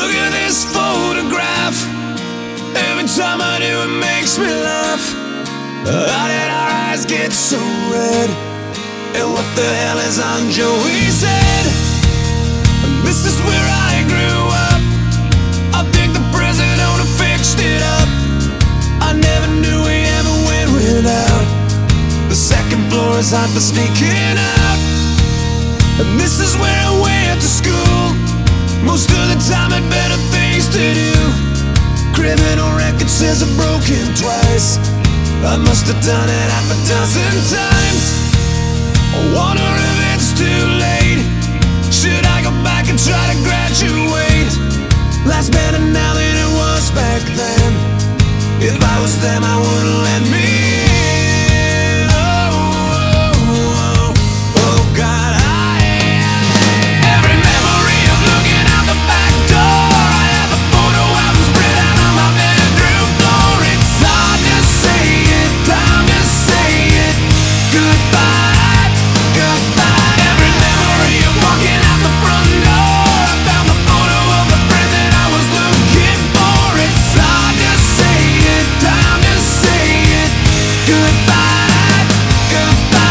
Look at this photograph. Every time I do it makes me laugh. How did our eyes get so red? And what the hell is on Joey's head? This is where I grew up. I think the present owner fixed it up. I never knew we ever went without. The second floor is hot for sneaking out. And this is where I went to school. Most of the time had better things to do. Criminal record says I've broken twice. I must have done it half a dozen times. I wonder if it's too late. Should I go back and try to graduate? Life's better now than it was back then. If I was them, I wouldn't let me in. Oh God, every memory of looking out the back door. I have a photo album spread out on my bedroom floor. It's hard to say it, time to say it. Goodbye, goodbye. Every memory of walking out the front door. I found the photo of the friend that I was looking for. It's hard to say it, time to say it. Goodbye, goodbye.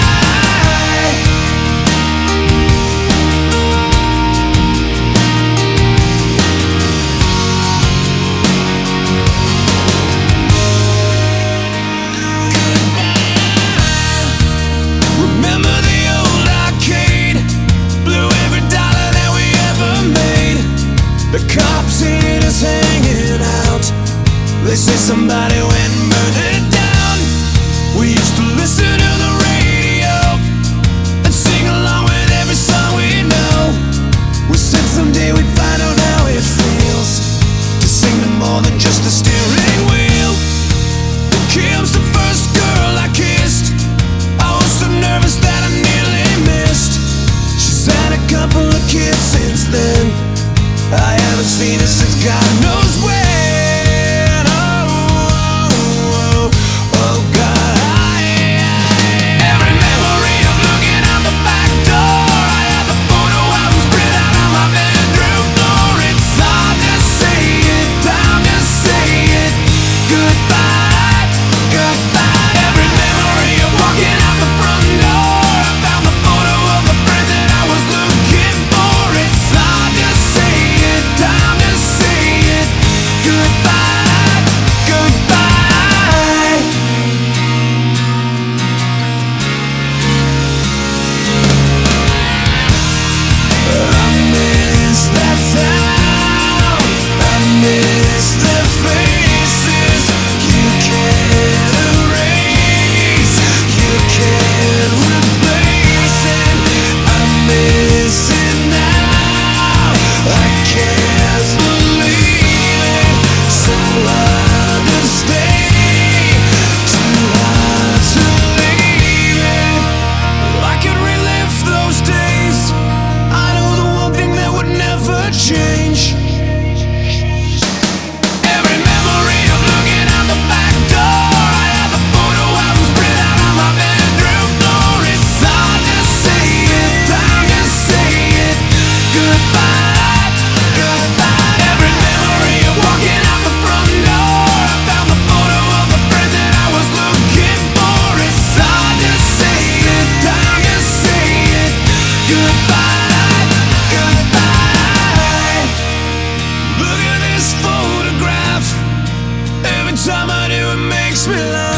Remember the old arcade? Blew every dollar that we ever made. The cops seen us hanging out. They say somebody went and burned it down. We used to listen to the radio and sing along with every song we know. We said someday we'd find out how it feels to sing to more than just the steering wheel. Kim's the first girl I kissed. I was so nervous that I nearly missed. She's had a couple of kids since then. I haven't seen her since God knows when. Oh God, every memory of looking out the back door. I have a photo album spread out on my bedroom floor. It's hard to say it, time to say it. Goodbye, goodbye. Every memory of walking out the front door. I found the photo of the friend that I was looking for. It's hard to say it, time to say it. Goodbye, goodbye. I miss that town. I miss the faces. You can't erase, you can't replace it. I miss it now. I can't believe it. So hard to stay, too hard to leave it. I could relive those days. I know the one thing that would never change. Every memory of looking out the back door. I have a photo album spread out on my bedroom floor. It's hard to say it, time to say it. Goodbye, goodbye. Every memory of walking out the front door. I found the photo of the friend that I was looking for. It's hard to say it, time to say it. Goodbye, goodbye. Look at this photograph. Every time I do it makes me laugh.